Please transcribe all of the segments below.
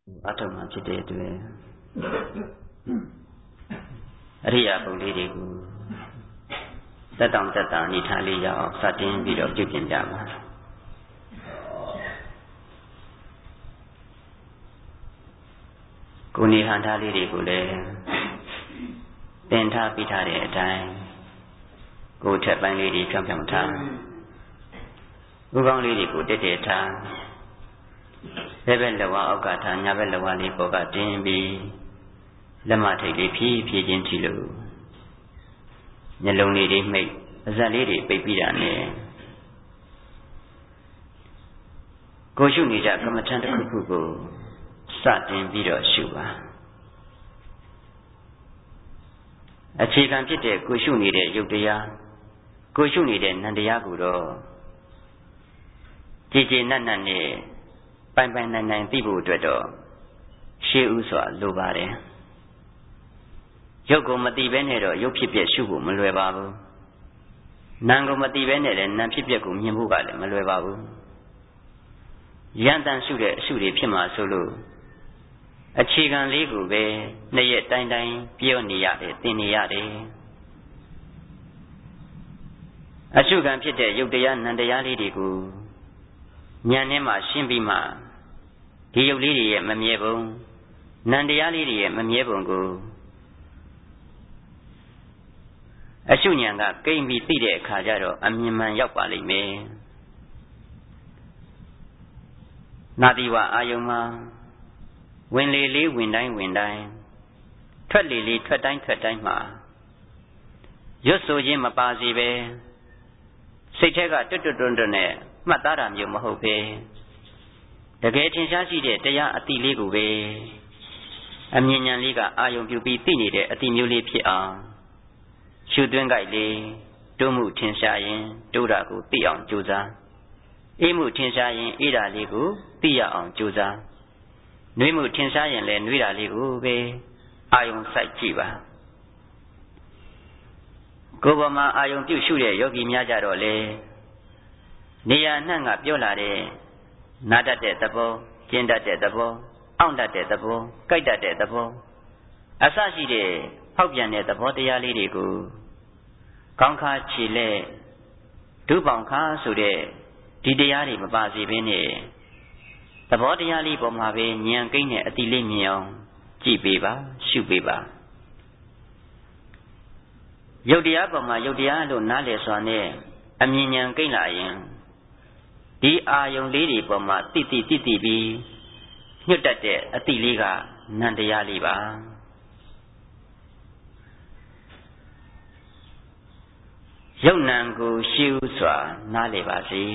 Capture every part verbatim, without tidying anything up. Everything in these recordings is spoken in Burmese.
အထုံမှဖြစ်တဲ့အတွက်အရိယာပုံလေးတွေကိုတက်တောင်တက်တာအနေထားလေးရအောင်စတင်ပြီးတော့ပြုပြင်ကြပါကိုယ်နေဟန်ထားလေးတွေကိုလည်းတင်ထားပြီးထားတဲ့အတိုင်းကိုယ်ထက်ပိုင်းလေးတွေဖြောင်းဖြောင်းထားဥကောင်းလေးတွေကိုတက်တက်ထားဘဲဘက်လက်ဝါးအောက်ကထားညာဘက်လက်ဝါးလေးပေါ်ကတင်းပြီးလက်မထိပ်လေးဖြည်းဖြည်းချင်းကြည့်လို့မျက်လုံးလေးတွေမှိတ်ပါးစပ်လေးတွေပိတ်ပြီးတာနဲ့ကိုရှုနေကြကမ္မထံတစ်ခုခုကိုစတင်ပြီးတော့ရှုပါအခြေခံဖြစ်တဲ့ကိုရှုနေတဲ့ယုတ်တရားကိုရှုနေတဲ့နံတရားကိုတော့ကြည်ကြည်နက်နက်နဲ့ပိုင်ပိုင်နိုင်နိုင်သိဖို့အတွက်တော့ရှေးဥစွာလိုပါတယ်ရုပ်ကိုမသိဘဲနဲ့တော့ရုပ်ဖြစ်ပြရှုဖို့မလွယ်ပါဘူးနာမ်ကိုမသိဘဲနဲ့လည်းနာမ်ဖြစ်ပြကိုမြင်ဖို့ကလည်းမလွယ်ပါဘူးရန်တန်ရှုတဲ့အရှုတွေဖြစ်မှာဆိုလို့အခြေခံလေးကိုပဲနှစ်ရက်တိုင်းတိုင်းပြောနေရတယ်သင်နေရတယ်အရှုခံဖြစ်တဲ့ယုတ်တရားနံတရားလေးတွေကိုဉာဏ်နဲ့မှရှင်းပြီးမှဒီယုတ်လေးတွေရဲ့မမြဲပုံနံတရားလေးတွေရဲ့မမြဲပုံကိုအရှုဉာဏ်ကကိမ့်ပြီးသိတဲ့အခါကျတော့အမြင်မှန်ရောက်ပါလိမ့်မယ်နာတိဝအာယုံမှာဝင်လေလေးဝင်တိုင်းဝင်တိုင်းထွက်လေလေးထွက်တိုင်းထွက်တိုင်းမှာရွတ်ဆိုခြင်းမပါစီပဲစိတ်ထဲကတွတ်တွတ်တွတ်တွတ်နဲ့မှတ်သားတာမျိုးမဟုတ်ပဲတကယ်ထင်ရှားရှိတဲ့တရားအတိလေးကိုပဲအမြင်ဉာဏ်လေးကအာယုံပြုပြီးသိနေတဲ့အတိမျိုးလေးဖြစ်အောင်ရှုသွင်းကြိုက်လေတိုးမှုထင်ရှားရင်တိုးတာကိုသိအောင်ကြိုးစားအေးမှုထင်ရှားရင်အေးတာလေးကိုသိရအောင်ကြိုးစားနှွေးမှုထင်ရှားရင်လည်းနှွေးတာလေးကိုပဲအာယုံစိုက်ကြည့်ပါကိုယ်ပေါ်မှာအာယုံပြုရှုတဲ့ယောဂီများကြတော့လေနေရာနှံ့ကပြောလာတဲ့နာတတ်တဲ့သဘောကျင့်တတ်တဲ့သဘောအောင့်တတ်တဲ့သဘောကြိုက်တတ်တဲ့သဘောအစရှိတဲ့ဖောက်ပြန်တဲ့သဘောတရားလေးတွေကိုကောင်းခါခြေလက်ဒုပေါင်ခါဆိုတဲ့ဒီတရားတွေမပါစေဘဲနဲ့သဘောတရားလေးပေါ်မှာပဲဉာဏ်ကိန်းနဲ့အတိလေးမြင်အောင်ကြည့်ပေးပါရှုပေးပါယုတ်တရားပေါ်မှာယုတ်တရားလို့နားလည်စွာနဲ့အမြင်ဉာဏ်ကိန်းလာရင်ဒီအာယုံလေးတွေပေါ်မှာတိတိတိတိပြီးညွတ်တတ်တဲ့အတိလေးကနံတရားလေးပါယုတ်နံကိုရှုစွာနားလည်ပါစေ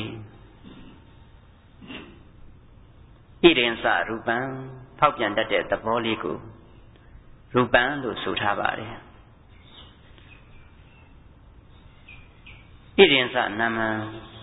ဣရိဉ္စရူပံဖောက်ပြန်တတ်တဲ့သဘောလေးကိုရူပံလို့ဆိုထားပါတယ်ဣရိဉ္စနာမံ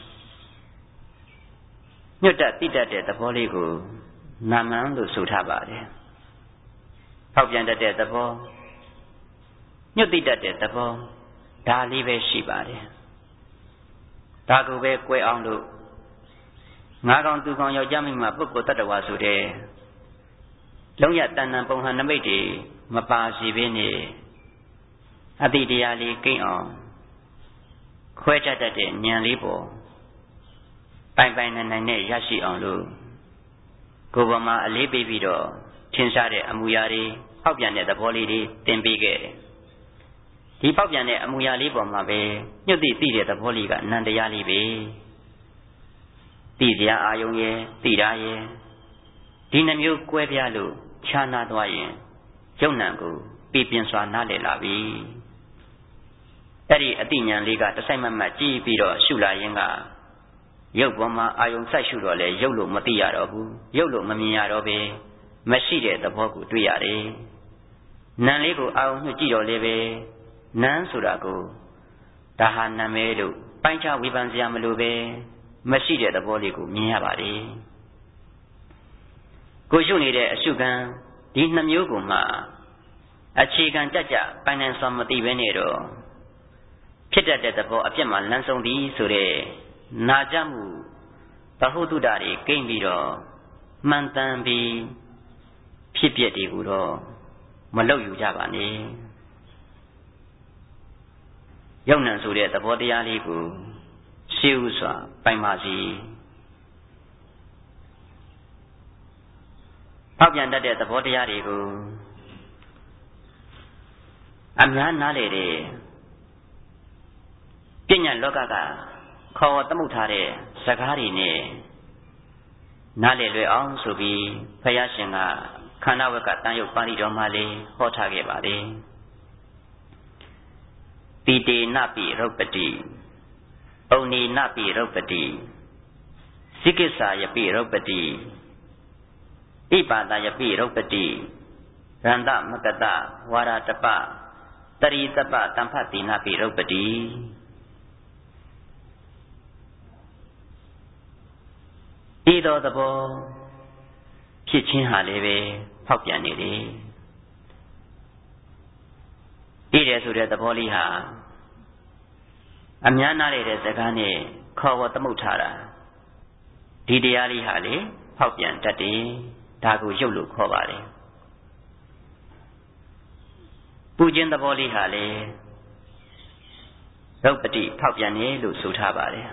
ညွတ်တတ်သိတတ်တဲ့သဘောလေးကိုနာမံလို့ဆိုထားပါတယ်ဖောက်ပြန်တတ်တဲ့သဘောညွတ်သိတတ်တဲ့သဘောဒါလေးပဲရှိပါတယ်ဒါကိုပဲ꿰အောင်လို့ငါးကောင်သူကောင်ယောက်ျားမိန်းမပုဂ္ဂိုလ်တ attva ဆိုတဲ့လုံးရတဏ္ဏပုံဟန်နမိတ်တွေမပါစီဘဲနဲ့အတိတရားလေးကိန်းအောင်ခွဲခြားတတ်တဲ့ဉာဏ်လေးပေါ်ပိုင်ပိုင်နိုင်နိုင်နဲ့ရရှိအောင်လို့ကိုယ်ပေါ်မှာအလေးပေးပြီးတော့ထင်ရှားတဲ့အမူအရာတွေပေါက်ပြန်တဲ့သဘောလေးတွေသင်ပေးခဲ့တယ်ဒီပေါက်ပြန်တဲ့အမူအရာလေးပေါ်မှာပဲညှို့သိသိတဲ့သဘောလေးကနံတရားလေးပဲသိစရာအာယုံရဲ့သိတာရဲ့ဒီနှမျိုးကွဲပြားလို့ခြားနာသွားရင်ယုံနံကိုပြပြင်းစွာနားလည်လာပြီအဲ့ဒီအတိညာဏ်လေးကတစိုက်မတ်မတ်ကြည့်ပြီးတော့ရှုလာရင်ကရုပ်ပေါ်မှာအာယုံစိုက်ရှုတော့လေရုပ်လို့မသိရတော့ဘူးရုပ်လို့မမြင်ရတော့ပဲမရှိတဲ့သဘောကိုတွေ့ရတယ်နံလေးကိုအာယုံညှို့ကြည့်တော့လေပဲနံဆိုတာကိုဒါဟာနာမည်လို့ပိုင်းခြားဝေဖန်စရာမလိုပဲမရှိတဲ့သဘောလေးကိုမြင်ရပါတယ်ကိုရှုနေတဲ့အရှုခံဒီနှမျိုးကိုမှအခြေခံကြကြပိုင်နိုင်စွာမသိဘဲနဲ့တော့ဖြစ်တတ်တဲ့သဘောအပြစ်မှလမ်းဆုံးသည်ဆိုတဲ့နာကြမှုသဟုတုတ္တတွေကိမ့်ပြီးတော့မှန်တန်ပြီးဖြစ်ပျက်တွေကိုတော့မလောက်ယူကြပါနဲ့ယုံနံဆိုတဲ့သဘောတရားလေးကိုရှေးဥစွာပိုင်ပါစီပေါက်ပြန်တတ်တဲ့သဘောတရားတွေကိုအများနားလေတဲ့ပညာလောကကခေါ်သမုတ်ထားတဲ့စကားတွေနဲ့နားလေလွယ်အောင်ဆိုပြီးဘုရားရှင်ကခန္ဓာဝက်ကတန်ရုပ်ပါဠိတော်မှာလေးဟောထားခဲ့ပါတယ်တိတေနပိရုပ္ပတိဩနေနပိရုပ္ပတိစိကိစ္ဆာယပိရုပ္ပတိဣပါဒယပိရုပ္ပတိရန္တမကတဝါရတပတရိတပတံဖတ်တိနပိရုပ္ပတိဤသောသဘောဖြစ်ခြင်းဟာလည်းပဲဖောက်ပြန်နေတယ်ဤတယ်ဆိုတဲ့သဘောလေးဟာအများနားတဲ့စကားနဲ့ခေါ်ဝသမုတ်ထားတာဒီတရားလေးဟာလေဖောက်ပြန်တတ်တယ်ဒါကိုရုပ်လို့ခေါ်ပါတယ်ပူခြင်းသဘောလေးဟာလေရုပ်ပတိဖောက်ပြန်တယ်လို့ဆိုထားပါတယ်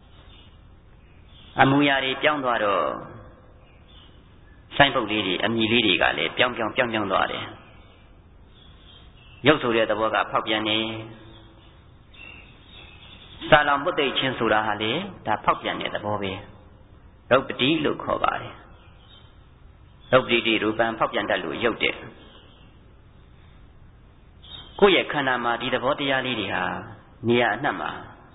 အမူအရာတွေပြောင်းသွားတော့ဆိုင်ပုတ်လေးတွေအမြည်လေးတွေကလည်းပြောင်းပြောင်းပြောင်းပြောင်းသွားတယ်ရုပ်ဆိုတဲ့သဘောကဖောက်ပြန်နေစာလောင်ပုတ်သိချင်းဆိုတာဟာလေဒါဖောက်ပြန်တဲ့သဘောပဲရုပ်ပတိလို့ခေါ်ပါတယ်ရုပ်ပတိရူပံဖောက်ပြန်တတ်လို့ရုပ်တဲ့ကိုယ့်ရဲ့ခန္ဓာမှာဒီသဘောတရားလေးတွေဟာနေရာအနှံ့မှာ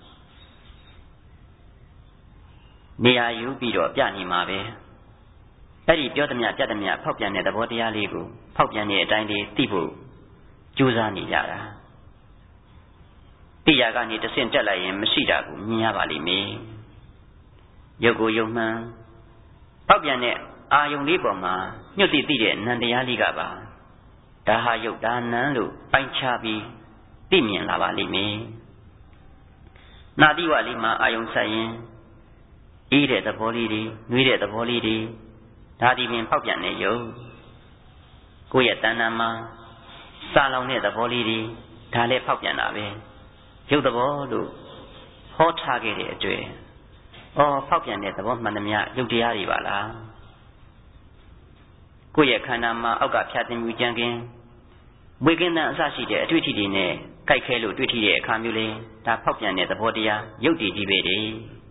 နေရာယူပြီးတော့ပြနေမှာပဲအဲ့ဒီပြောသမျှပြသမျှဖောက်ပြန်တဲ့သဘောတရားလေးကိုဖောက်ပြန်တဲ့အတိုင်းလေးသိဖို့ကြိုးစားနေကြတာသိရကနေတဆင့်တက်လိုက်ရင်မရှိတာကိုမြင်ရပါလိမ့်မယ်ရုပ်ကိုယုံမှန်ဖောက်ပြန်တဲ့အာယုံလေးပေါ်မှာညှို့သိသိတဲ့နံတရားလေးကပါဒါဟာယုတ်ဒါနံလို့ပိုင်းခြားပြီးသိမြင်လာပါလိမ့်မယ်နာတိဝလေးမှာအာယုံဆက်ရင်အေးတဲ့သဘောလေးတွေနှွေးတဲ့သဘောလေးတွေဒါဒီပင်ဖောက်ပြန်တဲ့ယုတ်ကိုယ့်ရဲ့တဏ္ဍာမှာစာလောင်တဲ့သဘောလေးတွေဒါလည်းဖောက်ပြန်တာပဲရုပ်သဘောလို့ဟောထားခဲ့တဲ့အတွေ့အော်ဖောက်ပြန်တဲ့သဘောမှန်သမျှရုပ်တရားတွေပါလားကိုယ့်ရဲ့ခန္ဓာမှာအောက်ကဖြာတင်မှုကြံကင်းဝေကင်းတဲ့အစရှိတဲ့အတွေ့အထိတွေနဲ့ကြိုက်ခဲလို့တွေ့ထိတဲ့အခါမျိုးလေးဒါဖောက်ပြန်တဲ့သဘောတရားရုပ်တည်ကြီးပဲလေ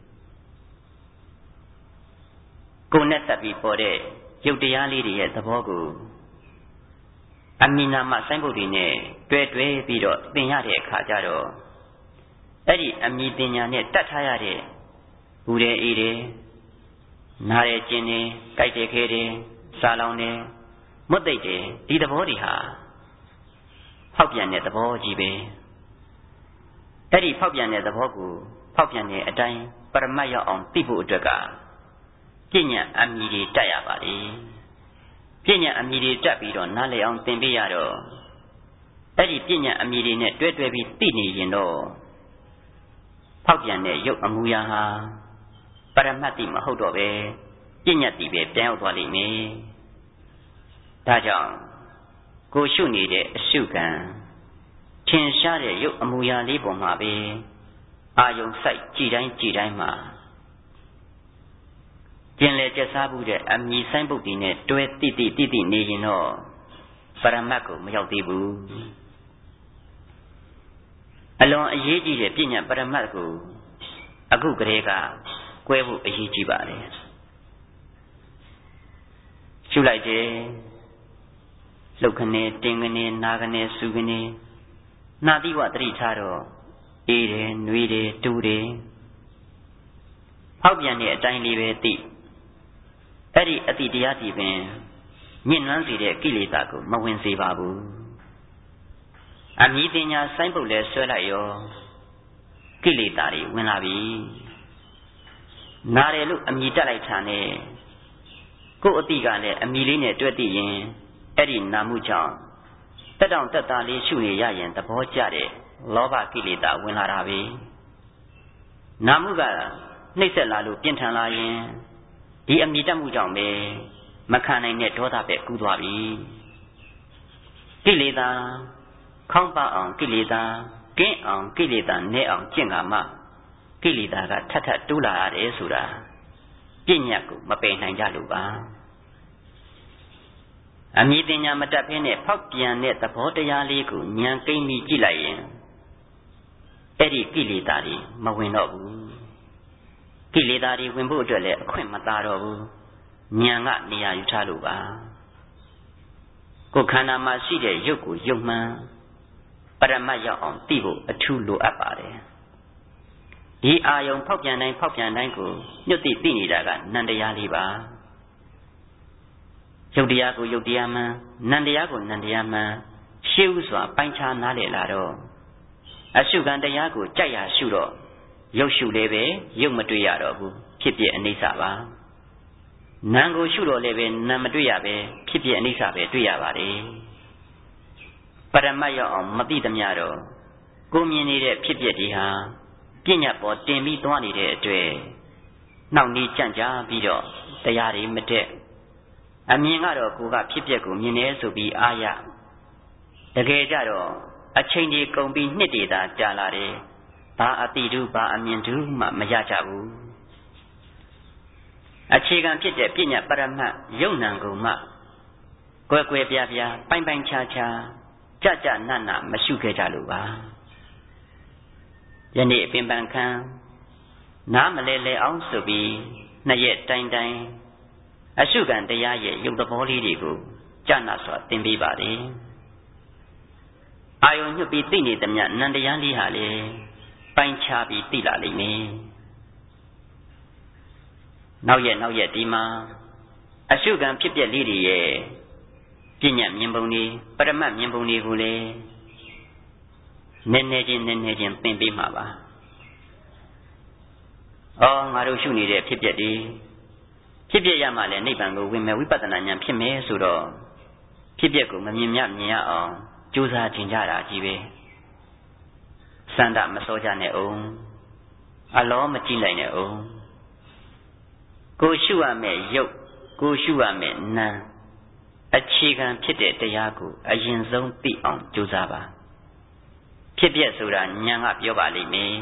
ကိုယ်နဲ့တက်ပြီးပေါ်တဲ့ရုပ်တရားလေးတွေရဲ့သဘောကိုအမိနာမစိုင်းပုတ်တွေနဲ့တွဲတွဲပြီးတော့သင်ရတဲ့အခါကျတော့အဲ့ဒီအမိတင်ညာနဲ့တတ်ထားရတဲ့ဘူးတဲ့အေးတယ်နားတဲ့ကျင်တယ်ကြိုက်တဲ့ခဲတယ်စားလောင်တယ်မွတ်သိပ်တယ်ဒီသဘောတွေဟာဖောက်ပြန်တဲ့သဘောကြီးပဲအဲ့ဒီဖောက်ပြန်တဲ့သဘောကိုဖောက်ပြန်တဲ့အတိုင်းပရမတ်ရောက်အောင်သိဖို့အတွက်ကပညာအမြည်တွေတက်ရပါလေပညာအမြည်တွေတက်ပြီးတော့နားလည်အောင်သင်ပေးရတော့အဲ့ဒီပညာအမြည်တွေနဲ့တွဲတွဲပြီးသိနေရင်တော့ဖောက်ပြန်တဲ့ရုပ်အမူအရာဟာပရမတ်တိမဟုတ်တော့ပဲပညာတိပဲပြန်ရောက်သွားလိမ့်မယ်ဒါကြောင့်ကိုရှုနေတဲ့အရှုခံထင်ရှားတဲ့ရုပ်အမူအရာလေးပေါ်မှာပဲအာယုံစိုက်ကြည်တိုင်းကြည်တိုင်းမှာကျင်လေကျစားမှုတဲ့အမြည်ဆိုင်ပုတ်တီနဲ့တွဲတိတိတိတိနေရင်တော့ပရမတ်ကိုမရောက်သေးဘူးအလွန်အရေးကြီးတဲ့ပညာပရမတ်ကိုအခုကလေးကကွဲဖို့အရေးကြီးပါတယ်ရှုလိုက်တယ်လှုပ်ခနဲ့တင်းခနဲ့နာခနဲ့စူခနဲ့နာတိဝတတိထားတော့အေးတယ်နှွေးတယ်တူးတယ်ဖောက်ပြန်တဲ့အတိုင်းလေးပဲသိအဲ့ဒီအတိတရားဒီပင်ညှဉ်းနှွမ်းစေတဲ့ကိလေသာကိုမဝင်စေပါဘူးအမြည်တင်ညာစိုင်းပုတ်လဲဆွဲလိုက်ရောကိလေသာတွေဝင်လာပြီနားတယ်လို့အမြည်တက်လိုက်တာနဲ့ကိုယ်အတိကလည်းအမြည်လေးနဲ့တွဲသိရင်အဲ့ဒီနာမှုကြောင့်တက်တောင့်တက်တာလေးရှုနေရရင်သဘောကျတဲ့လောဘကိလေသာဝင်လာတာပဲနာမှုကနှိမ့်ဆက်လာလို့ပြင်းထန်လာရင်ဒီအမြည်တက်မှုကြောင့်ပဲမခံနိုင်တဲ့ဒေါသပဲကူးသွားပြီကိလေသာခေါင်းပအောင်ကိလေသာကင်းအောင်ကိလေသာနဲ့အောင်ကျင့်ကမှကိလေသာကထပ်ထပ်တိုးလာရတယ်ဆိုတာပြဉ္ညာကိုမပယ်နိုင်ကြလို့ပါအမြင်တင်ညာမတတ်ဖင်းနဲ့ဖောက်ပြန်တဲ့သဘောတရားလေးကိုဉာဏ်ကိမ့်ပြီးကြည့်လိုက်ရင်အဲ့ဒီကိလေသာတွေမဝင်တော့ဘူးကိလေသာတွေဝင်ဖို့အတွက်လည်းအခွင့်မသာတော့ဘူးဉာဏ်ကနေရာယူထားလို့ပါကိုယ်ခန္ဓာမှာရှိတဲ့ရုပ်ကိုယုံမှန်ပရမတ်ရောက်အောင်သိဖို့အထူးလိုအပ်ပါတယ်ဒီအာယုံဖောက်ပြန်တိုင်းဖောက်ပြန်တိုင်းကိုညွတ်သိသိနေတာကနန္တရားလေးပါရုပ်တရားကိုရုပ်တရားမှန်နန္တရားကိုနန္တရားမှန်ရှေးဥစွာပိုင်းခြားနားလည်လာတော့အရှုခံတရားကိုကြိုက်ရရှုတော့ရုပ်ရှုလည်းပဲရုပ်မတွေ့ရတော့ဘူးဖြစ်ဖြစ်အနိစ္စပါနာမ်ကိုရှုတော့လည်းပဲနာမ်မတွေ့ရပဲဖြစ်ဖြစ်အနိစ္စပဲတွေ့ရပါတယ်ပရမတ်ရောက်အောင်မသိသမျှတော့ကိုမြင်နေတဲ့ဖြစ်ဖြစ်ဒီဟာပြဉ္ညာပေါ်တင်ပြီးသွားနေတဲ့အတွေ့နှောင့်နှေးကြံ့ကြာပြီးတော့တရားတွေမတက်အမြင်ကတော့ကိုကဖြစ်ဖြစ်ကိုမြင်နေဆိုပြီးအာရတကယ်ကြတော့အချိန်ကြီးကုန်ပြီးနှစ်တည်တာကြာလာတယ်ဘာအတိတုဘာအမြင်တုမှမရကြဘူးအခြေခံဖြစ်တဲ့ပြဉ္ညာပရမတ်ယုံနံကုန်မှကွယ်ကွယ်ပြားပြားပိုင်ပိုင်ခြားခြားကြကြနတ်နာမရှုခဲ့ကြလို့ပါယနေ့အပင်ပန်းခန်းနားမလဲလဲအောင်ဆိုပြီးနှစ်ရက်တိုင်းတိုင်းအရှုခံတရားရဲ့ယုတ်သဘောလေးတွေကိုကြနာစွာသင်ပေးပါလေအာယုံညွတ်ပြီးသိနေသမျှနန္တရားလေးဟာလေပိုင်းခြားပြီးသိလာလိမ့်မယ်နောက်ရက်နောက်ရက်ဒီမှာအရှုခံဖြစ်ပျက်လေးတွေရဲ့ပြဉ္ညာမြင်ပုံတွေပရမတ်မြင်ပုံတွေကိုလေနည်းနည်းချင်းနည်းနည်းချင်းသင်ပေးမှာပါအော်ငါတို့ရှုနေတဲ့ဖြစ်ပျက်တွေဖြစ်ပျက်ရမှလည်းနိဗ္ဗာန်ကိုဝင်မယ်ဝိပဿနာဉာဏ်ဖြစ်မယ်ဆိုတော့ဖြစ်ပျက်ကိုမမြင်မြမြင်ရအောင်ကြိုးစားခြင်းကြတာကြီးပဲစန္ဒမစောကြနဲ့အောင်အလောမကြည့်လိုက်နဲ့အောင်ကိုရှုရမယ်ရုပ်ကိုရှုရမယ်နာမ်အခြေခံဖြစ်တဲ့တရားကိုအရင်ဆုံးသိအောင်ကြိုးစားပါဖြစ်ပျက်ဆိုတာဉာဏ်ကပြောပါလိမ့်မယ်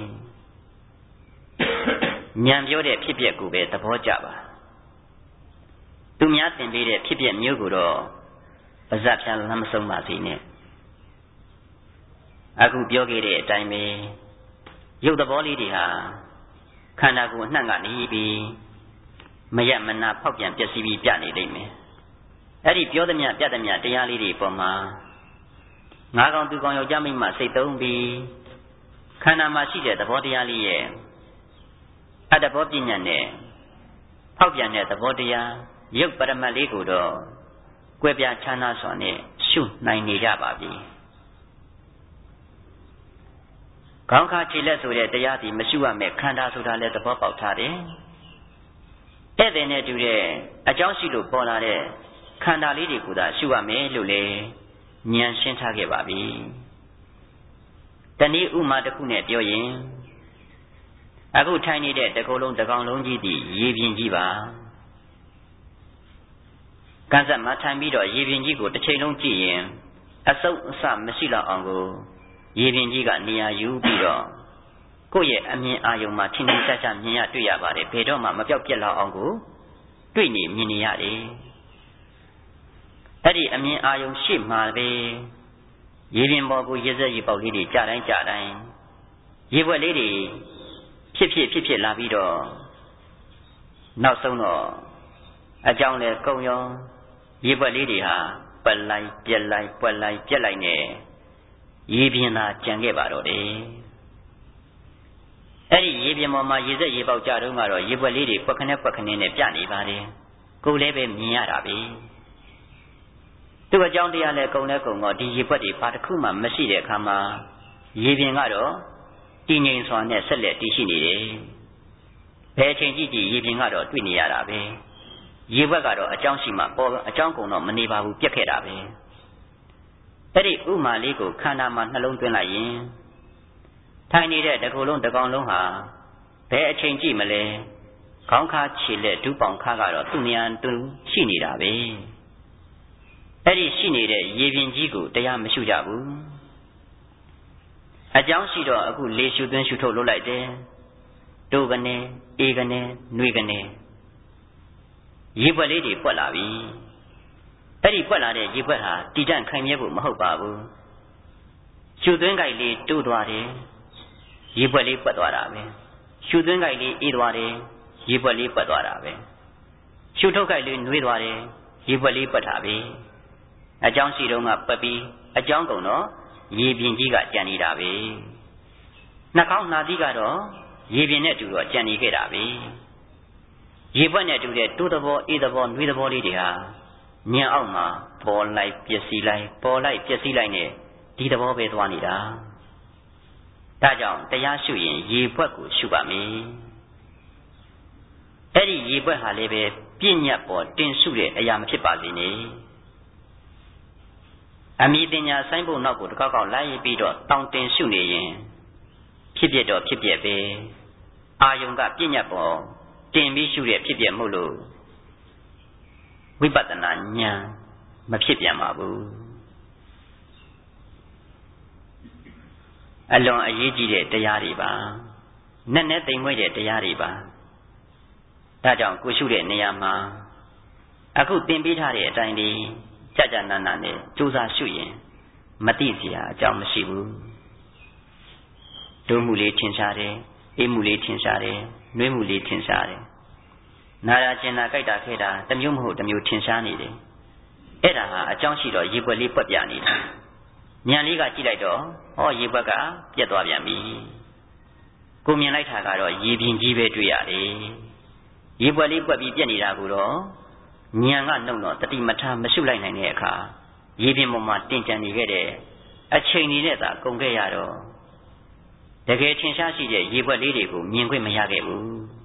ဉာဏ်ပြောတဲ့ဖြစ်ပျက်ကိုပဲသဘောကျပါသူများသင်ပေးတဲ့ဖြစ်ပျက်မျိုးကိုတော့ပါဇက်ဖြန်းလမ်းမဆုံးပါစေနဲ့အခုပြောခဲ့တဲ့အတိုင်းပဲရုပ်သဘောလေးတွေဟာခန္ဓာကိုယ်အနှံ့ကနေပြီးမရမနာဖောက်ပြန်ပျက်စီးပြီးပြနေလိမ့်မယ်အဲ့ဒီပြောသမျှပြသမျှတရားလေးတွေပေါ်မှာငါးကောင်သူကောင်ယောက်ျားမိန်းမစိတ်သုံးပြီးခန္ဓာမှာရှိတဲ့သဘောတရားလေးရဲ့အတ္တဘောပညာနဲ့ဖောက်ပြန်တဲ့သဘောတရားရုပ်ပရမတ်လေးကိုတော့ကွဲပြားခြားနားစွာနဲ့ရှုနိုင်နေကြပါပြီခေါင်းခါခြေလက်ဆိုတဲ့တရားဒီမရှုရမယ်ခန္ဓာဆိုတာလည်းသဘောပေါက်ထားတယ်ဧည့်သည်နဲ့တူတဲ့အကြောင်းရှိလို့ပေါ်လာတဲ့ခန္ဓာလေးတွေကိုသာရှုရမယ်လို့လေဉာဏ်ရှင်းထားခဲ့ပါပြီတနည်းဥမာတစ်ခုနဲ့ပြောရင်အခုထိုင်နေတဲ့တကုလုံးတကောင်လုံးကြီးဒီရေပြင်ကြီးပါကန်းဆက်မှာထိုင်ပြီးတော့ရေပြင်ကြီးကိုတစ်ချိန်လုံးကြည့်ရင်အစုပ်အစမရှိတော့အောင်ကိုရေပြင်ကြီးကနေရာယူပြီးတော့ကိုယ့်ရဲ့အမြင်အာရုံမှာထင်ထင်ရှားရှားမြင်ရတွေ့ရပါတယ်ဘယ်တော့မှမပြောက်ပြက်လောက်အောင်ကိုတွေ့နေမြင်နေရတယ်အဲ့ဒီအမြင်အာရုံရှိမှပဲရေပြင်ပေါ်ကိုရေစက်ရေပေါက်လေးတွေကြာတိုင်းကြာတိုင်းရေပွက်လေးတွေဖြစ်ဖြစ်ဖြစ်ဖြစ်လာပြီးတော့နောက်ဆုံးတော့အကြောင်းလဲကုံရောရေပွက်လေးတွေဟာပလိုက်ပြက်လိုက်ပွက်လိုက်ပြက်လိုက်နဲ့ရေပြင်သာကြံခဲ့ပါတော့တယ်အဲ့ဒီရေပြင်ပေါ်မှာရေစက်ရေပေါက်ကြတော့ကတော့ရေပွက်လေးတွေပွက်ခနဲ့ပွက်ခနဲ့နဲ့ပြနေပါတယ်ကိုယ်လည်းပဲမြင်ရတာပဲသူ့အကြောင်းတရားလဲကုံလဲကုံတော့ဒီရေပွက်တွေဘာတစ်ခုမှမရှိတဲ့အခါမှာရေပြင်ကတော့တည်ငြိမ်စွာနဲ့ဆက်လက်တည်ရှိနေတယ်ဘယ်အချိန်ကြည့်ကြည့်ရေပြင်ကတော့တွေ့နေရတာပဲရေဘက်ကတော့အကြောင်းရှိမှပေါ်အကြောင်းကုန်တော့မနေပါဘူးပြက်ခဲ့တာပဲအဲ့ဒီဥမာလေးကိုခန္ဓာမှာနှလုံးသွင်းလိုက်ရင်ထိုင်နေတဲ့တကူလုံးတကောင်လုံးဟာဘယ်အချိန်ကြည့်မလဲခေါင်းခါခြေလက်ဒူးပေါင်ခါကတော့သူ့နေရာတူရှိနေတာပဲအဲ့ဒီရှိနေတဲ့ရေပြင်ကြီးကိုတရားမရှုကြဘူးအကြောင်းရှိတော့အခုလေရှုသွင်းရှုထုတ်လုပ်လိုက်တယ်တို့ကနေအေကနေနှွေကနေရေပွက်လေးတွေပွက်လာပြီအဲ့ဒီပွက်လာတဲ့ရေပွက်ဟာတည်တံ့ခိုင်မြဲဖို့မဟုတ်ပါဘူးရှုသွင်းကြိုက်လေးတိုးသွားတယ်ရေပွက်လေးပွက်သွားတာပဲရှုသွင်းကြိုက်လေးအေးသွားတယ်ရေပွက်လေးပွက်သွားတာပဲရှုထုတ်ကြိုက်လေးနှွေးသွားတယ်ရေပွက်လေးပွက်တာပဲအကြောင်းရှိတော့ကပွက်ပြီးအကြောင်းကုန်တော့ရေပြင်ကြီးကကြံနေတာပဲနှာခေါင်းနှာသီးကတော့ရေပြင်နဲ့တူတော့ကြံနေခဲ့တာပဲရေပွက်နဲ့တူတဲ့တိုးသဘောအေးသဘောနှွေးသဘောလေးတွေဟာညံအောက်မှာပေါ်လိုက်ပျက်စီးလိုက်ပေါ်လိုက်ပျက်စီးလိုက်နဲ့ဒီသဘောပဲသွားနေတာဒါကြောင့်တရားရှုရင်ရေပွက်ကိုရှုပါမယ်အဲ့ဒီရေပွက်ဟာလည်းပဲပြည့်ညတ်ပေါ်တင်ရှုတဲ့အရာမဖြစ်ပါစေနဲ့အမိတင်ညာဆိုင်ဖို့နောက်ကိုတစ်ခေါက်ခေါက်လိုက်ပြီးတော့တောင်းတင်ရှုနေရင်ဖြစ်ဖြစ်တော့ဖြစ်ဖြစ်ပဲအာယုံကပြည့်ညတ်ပေါ်တင်ပြီးရှုတဲ့ဖြစ်ဖြစ်မို့လို့ဝိပဿနာဉာဏ်မဖြစ်ပြန်ပါဘူးအလွန်အရေးကြီးတဲ့တရားတွေပါနက်နဲ့သိမ်မွေ့တဲ့တရားတွေပါဒါကြောင့်ကိုရှုတဲ့နေရာမှာအခုသင်ပေးထားတဲ့အတိုင်းဒီကြကြနာနာနဲ့ကြိုးစားရှုရင်မသိစရာအကြောင်းမရှိဘူးဒုမှုလေးထင်ရှားတယ်အေးမှုလေးထင်ရှားတယ်နှွေးမှုလေးထင်ရှားတယ်နာရကျင်နာကြိုက်တာခဲတာတစ်မျိုးမဟုတ်တစ်မျိုးထင်ရှားနေတယ်အဲ့ဒါဟာအကြောင်းရှိတော့ရေပွက်လေးပွက်ပြနေတာဉာဏ်လေးကကြည့်လိုက်တော့ဟောရေပွက်ကပြက်သွားပြန်ပြီကိုမြင်လိုက်တာကတော့ရေပြင်ကြီးပဲတွေ့ရတယ်ရေပွက်လေးပွက်ပြီးပြက်နေတာကိုတော့ဉာဏ်ကနှုတ်တော့တတိမထားမရှုလိုက်နိုင်တဲ့အခါရေပြင်ပေါ်မှာတင်ကြံနေခဲ့တဲ့အချိန်ကြီးနဲ့သာကုန်ခဲ့ရတော့တကယ်ထင်ရှားရှိတဲ့ရေပွက်လေးတွေကိုမြင်ခွင့်မရခဲ့ဘူး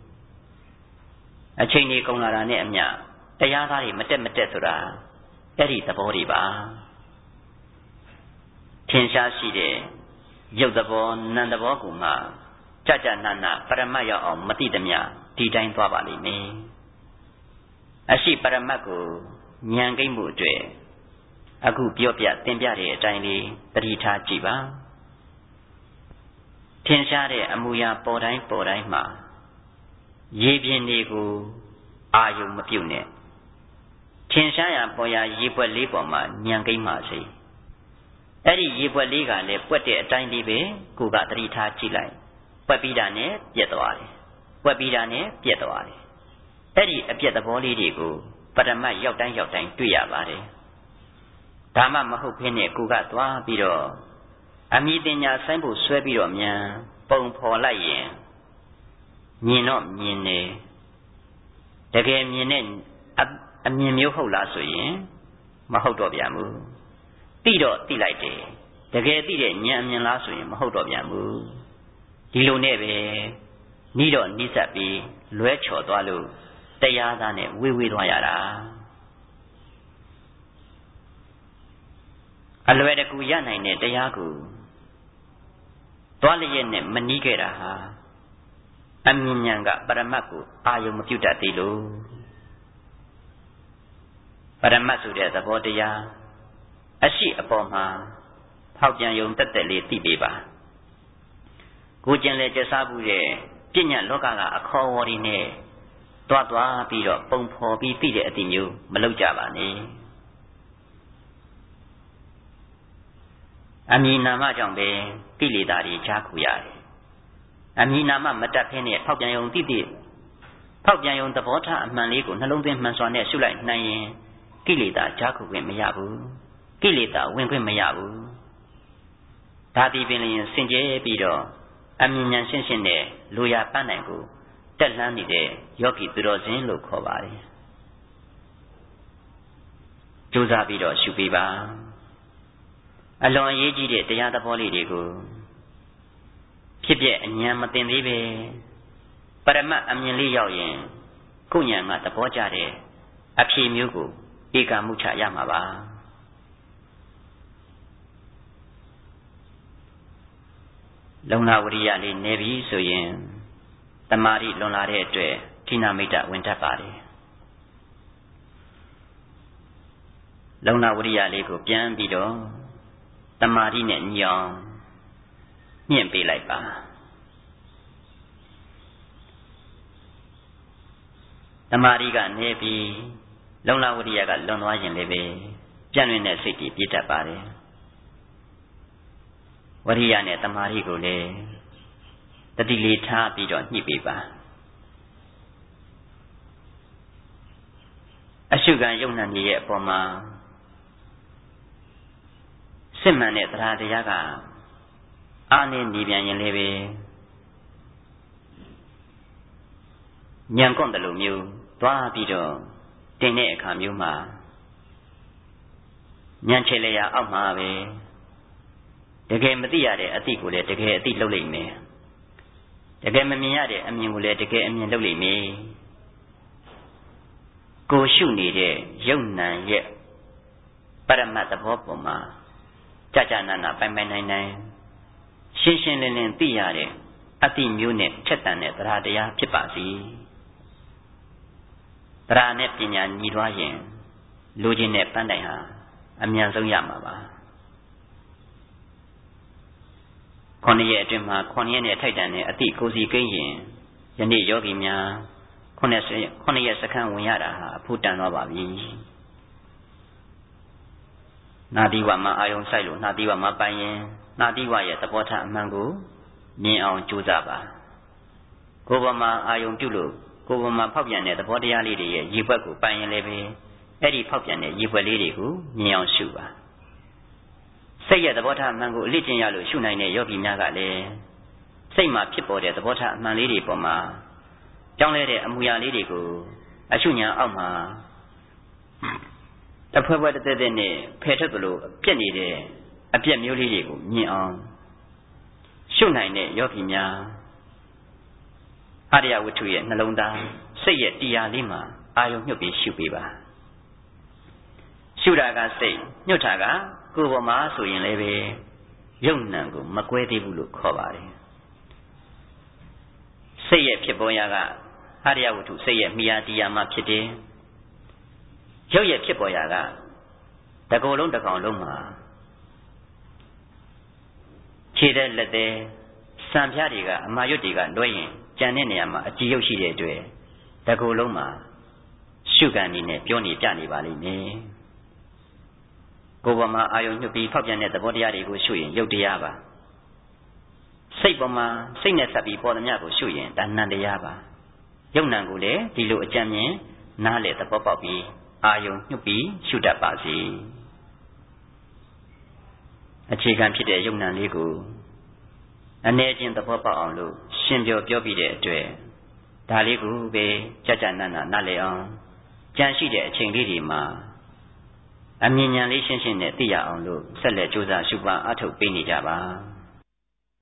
အချိန်ကြီးကုန်လာတာနဲ့အမျှတရားသားတွေမတက်မတက်ဆိုတာအဲ့ဒီသဘောတွေပါထင်ရှားရှိတဲ့ရုပ်သဘောနာမ်သဘောကိုမှကြကြနာနာပရမတ်ရောက်အောင်မသိသမျှဒီတိုင်းသွားပါလိမ့်မယ်အရှိပရမတ်ကိုဉာဏ်ကိမ့်မှုအတွက်အခုပြောပြသင်ပြတဲ့အတိုင်းလေးသတိထားကြည့်ပါထင်ရှားတဲ့အမူအရာပေါ်တိုင်းပေါ်တိုင်းမှာရေပြင်တွေကိုအာယုံမပြုတ်နဲ့ထင်ရှားရာပေါ်ရာရေပွက်လေးပေါ်မှာဉာဏ်ကိမ့်ပါစေအဲ့ဒီရေပွက်လေးကလည်းပွက်တဲ့အတိုင်းလေးပဲကိုကသတိထားကြည့်လိုက်ပွက်ပြီးတာနဲ့ပြက်သွားတယ်ပွက်ပြီးတာနဲ့ပြက်သွားတယ်အဲ့ဒီအပြက်သဘောလေးတွေကိုပရမတ်ရောက်တိုင်းရောက်တိုင်းတွေ့ရပါတယ်ဒါမှမဟုတ်ဖင်းနဲ့ကိုကသွားပြီးတော့အမိတင်ညာဆိုင်ဖို့ဆွဲပြီးတော့မြန်ပုံဖော်လိုက်ရင်မြင်တော့မြင်တယ်တကယ်မြင်တဲ့အမြင်မျိုးဟုတ်လားဆိုရင်မဟုတ်တော့ပြန်ဘူးသိတော့သိလိုက်တယ်တကယ်သိတဲ့ဉာဏ်အမြင်လားဆိုရင်မဟုတ်တော့ပြန်ဘူးဒီလိုနဲ့ပဲနီးတော့နီးစပ်ပြီးလွဲချော်သွားလို့တရားသားနဲ့ဝေးဝေးသွားရတာအလွယ်တကူရနိုင်တဲ့တရားကိုသွားလျက်နဲ့မနီးခဲ့တာဟာအမြင်ဉာဏ်ကပရမတ်ကိုအာယုံမပြုတ်တတ်သေးလို့ပရမတ်ဆိုတဲ့သဘောတရားအရှိအပေါ်မှာဖောက်ပြန်ယုံတက်တက်လေးသိပေးပါကိုကျင်လေကျစားမှုတဲ့ပြဉ္ညာလောကကအခေါ်အဝေါ်တွေနဲ့တွားတွားပြီးတော့ပုံဖော်ပြီးသိတဲ့အတိမျိုးမလုပ်ကြပါနဲ့အမည်နာမကြောင့်ပဲကိလေသာတွေကြားခုရတယ်အမည်နာမမတတ်ဖင်းနဲ့ဖောက်ပြန်ယုံသိသိဖောက်ပြန်ယုံသဘောထားအမှန်လေးကိုနှလုံးသွင်းမှန်စွာနဲ့ရှုလိုက်နိုင်ရင်ကိလေသာကြားခုခွင့်မရဘူးကိလေသာဝင်ခွင့်မရဘူးဒါဒီပင်လျင်စင်ကြဲပြီးတော့အမြင်ဉာဏ်ရှင်းရှင်းနဲ့လူရပန်းနိုင်ကိုတက်လှမ်းနေတဲ့ယောဂီသူတော်စင်လို့ခေါ်ပါတယ်ကြိုးစားပြီးတော့ရှုပေးပါအလွန်အရေးကြီးတဲ့တရားသဘောလေးတွေကိုဖြစ်ပြအဉာဏ်မသိသေးပဲပရမတ်အမြင်လေးရောက်ရင်ကိုဉာဏ်ကသဘောကျတဲ့အဖြေမျိုးကိုဧကမှုချရမှာပါလုံလဝရိယလေးနေပြီဆိုရင်တမာရီလွန်လာတဲ့အတွက်ဌိနမိတ်တဝင်တတ်ပါတယ်လုံလဝရိယလေးကိုပြန်ပြီးတော့တမာတိနဲ့ညီအောင်မြင့်ပေးလိုက်ပါတမာတိကနေပြီးလုံလဝရိယကလွန်သွားရင်လည်းပဲပြန့်လွင့်တဲ့စိတ်ကြီးပြည့်တတ်ပါတယ်ဝရိယနဲ့တမာတိကိုလည်းတတိလေးထားပြီးတော့ညှိပေးပါအရှုခံယုံနာကြီးရဲ့အပေါ်မှာစစ်မှန်တဲ့တရားတရားကအာနေနေပြန်ရင်လည်းပဲညံကွန့်တယ်လို့မျိုးသွားပြီးတော့တင်တဲ့အခါမျိုးမှာညံချေလျာအောက်မှာပဲတကယ်မသိရတဲ့အသိကိုလည်းတကယ်အသိလုပ်လိုက်မယ်တကယ်မမြင်ရတဲ့အမြင်ကိုလည်းတကယ်အမြင်လုပ်လိုက်မယ်ကိုရှုနေတဲ့ယုံနံရဲ့ပရမတ်သဘောပေါ်မှာကြာကြာနာနာပိုင်ပိုင်နိုင်နိုင်ရှင်းရှင်းလင်းလင်းသိရတဲ့အသိမျိုးနဲ့ချက်တန်တဲ့တရားတရားဖြစ်ပါစေတရားနဲ့ပညာညီသွားရင်လူချင်းတဲ့ပန်းတိုင်ဟာအမြန်ဆုံးရမှာပါခொနည်းရဲ့အတွင်းမှာခொနည်းနဲ့ထိုက်တန်တဲ့အသိကိုစီကိန်းရင်ယနေ့ယောဂီများခုနှစ်ခုနှစ်ရက်စခန်းဝင်ရတာဟာအဖို့တန်သွားပါပြီနာတိဝမှာအာယုံဆိုင်လို့နာတိဝမှာပိုင်ရင်နာတိဝရဲ့သဘောထားအမှန်ကိုမြင်အောင်ကြိုးစားပါကိုယ်ပေါ်မှာအာယုံပြုလို့ကိုယ်ပေါ်မှာဖောက်ပြန်တဲ့သဘောတရားလေးတွေရဲ့ရည်ဘက်ကိုပိုင်ရင်လည်းပဲအဲ့ဒီဖောက်ပြန်တဲ့ရည်ဘက်လေးတွေကိုမြင်အောင်ရှုပါစိတ်ရဲ့သဘောထားအမှန်ကိုအလေးကျင့်ရလို့ရှုနိုင်တဲ့ယောဂီများကလည်းစိတ်မှာဖြစ်ပေါ်တဲ့သဘောထားအမှန်လေးတွေပေါ်မှာကြောင်းလဲတဲ့အမူအရာလေးတွေကိုအရှုညာအောက်မှာတဖွဲဖွဲတသက်သက်နဲ့ဖယ်ထုတ်သလိုပြက်နေတဲ့အပြက်မျိုးလေးတွေကိုမြင်အောင်ရှုနိုင်တဲ့ယောဂီများအရိယဝတ္ထုရဲ့နှလုံးသားစိတ်ရဲ့တရားလေးမှာအာယုံညှုပ်ပြီးရှုပေးပါရှုတာကစိတ်ညှုပ်တာကကိုယ်ပေါ်မှာဆိုရင်လည်းပဲယုံနံကိုမကွဲသေးဘူးလို့ခေါ်ပါတယ်စိတ်ရဲ့ဖြစ်ပေါ်ရာကအရိယဝတ္ထုစိတ်ရဲ့မိယာတရားမှဖြစ်တယ်ရုပ်ရဲ့ဖြစ်ပေါ်ရာကတကောလုံးတစ်ကောင်လုံးမှာခြေတဲ့လက်တဲ့စံပြားတွေကအမာရွတ်တွေကလွှဲရင်ကြံတဲ့နေရာမှာအကြည်ရုပ်ရှိတဲ့အတွက်တကောလုံးမှာရှုကန်နေနဲ့ပြောနေပြနေပါလိမ့်မယ်ကိုယ်ပေါ်မှာအာယုံညှုပ်ပြီးဖောက်ပြန်တဲ့သဘောတရားတွေကိုရှုရင်ရုပ်တရားပါစိတ်ပေါ်မှာစိတ်နဲ့ဆက်ပြီးပေါ်သမျှကိုရှုရင်ဒါနံတရားပါယုံနံကိုလည်းဒီလိုအကြံဉာဏ်နားလေသဘောပေါက်ပြီးအာယုံညှုပ်ပြီးရှုတတ်ပါစေအခြေခံဖြစ်တဲ့ယုံနံလေးကိုအနေချင်းသဘောပေါက်အောင်လို့ရှင်းပြောပြောပြီးတဲ့အတွက်ဒါလေးကိုပဲကြာကြာနာနာနားလေအောင်ကြံရှိတဲ့အချိန်လေးတွေမှာအမြင်ဉာဏ်လေးရှင်းရှင်းနဲ့သိရအောင်လို့ဆက်လက်ကြိုးစားရှုပွားအားထုတ်ပေးနေကြပါ